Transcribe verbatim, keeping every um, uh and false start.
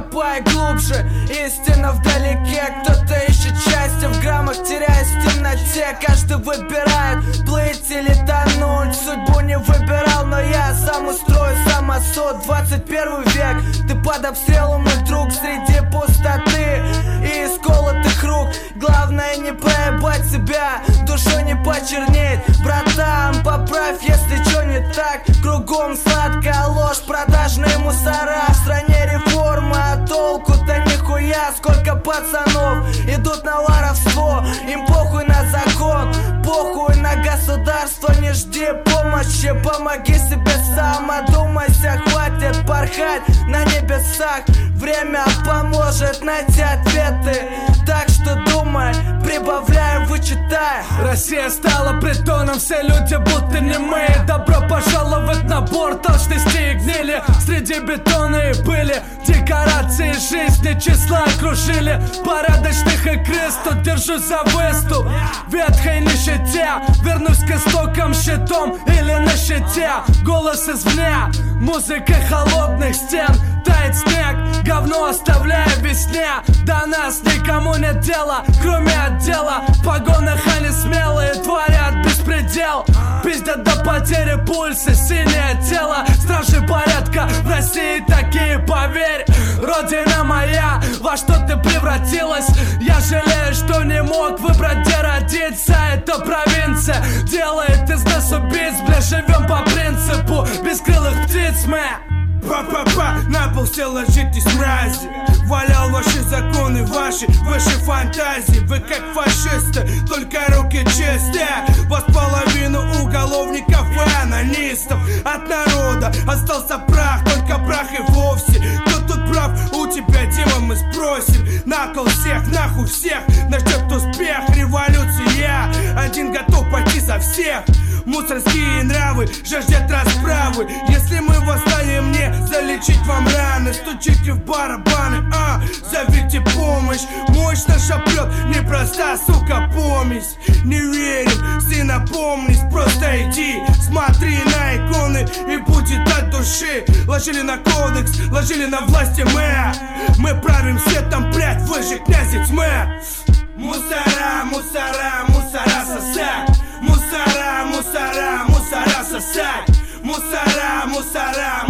копай глубже. Истина вдалеке, кто-то ищет счастье в граммах, теряясь в темноте. Каждый выбирает плыть или тонуть. Судьбу не выбирал, но я сам устрою самосуд. Двадцать первый век, ты под обстрелом, мой друг, среди пустоты и исколотых рук. Главное не проебать себя, душу не почернеть. Братан, поправь, если чё не так. Кругом сладкая ложь, продажные мусора. В стране реформы, а толку-то нихуя. Сколько пацанов идут на воровство, им похуй на закон, похуй на государство. Не жди помощи, помоги себе сам. Одумайся, хватит порхать на небесах. Время поможет найти ответы, так что думай, прибавляем, вычитай. Россия стала притоном, все люди будто немые. Добро пожаловать на борт, толстости и гнили. Среди бетона и пыли декорации жизни числа окружили. Порядочных и крыс тут держусь за выступ. В ветхой нищете вернусь к истокам щитом или на щите. Голос извне, музыка холодных стен. Тает снег, говно оставляя в весне. До нас никому нет дела, кроме отдела. В погонах они смелые, творят беспредел. Пиздят до потери пульса, синее тело. Стражи порядка в России такие, поверь. Родина моя, во что ты превратилась. Я жалею, что не мог выбрать, где родиться. Это провинция делает из нас убийц. Бля, живем по принципу бескрылых птиц мы. Па-па-па, на пол все ложитесь, мрази. Валял ваши законы, ваши, ваши фантазии. Вы как фашисты, только руки чистые. Вас половину уголовников и анонистов. От народа остался прах, только прах и вовсе. Кто тут прав? У тебя, Дима, мы спросим. На кол всех, нахуй всех, нас ждет успех. Революция, один готов пойти за всех. Мусорские нравы жаждет расправы. Если мы восстанем, не залечить вам раны. Стучите в барабаны, а, зовите помощь. Мощь наша прет, непроста, сука, помесь. Не верим, сына, помнись, просто иди. Смотри на иконы и будет от души. Ложили на кодекс, ложили на власти мы. Мы правим светом, блядь, вы же князи тьмы. Мусора, мусора, мусора сосать. Мусора, мусора, мусора сосать. Мусора, мусора,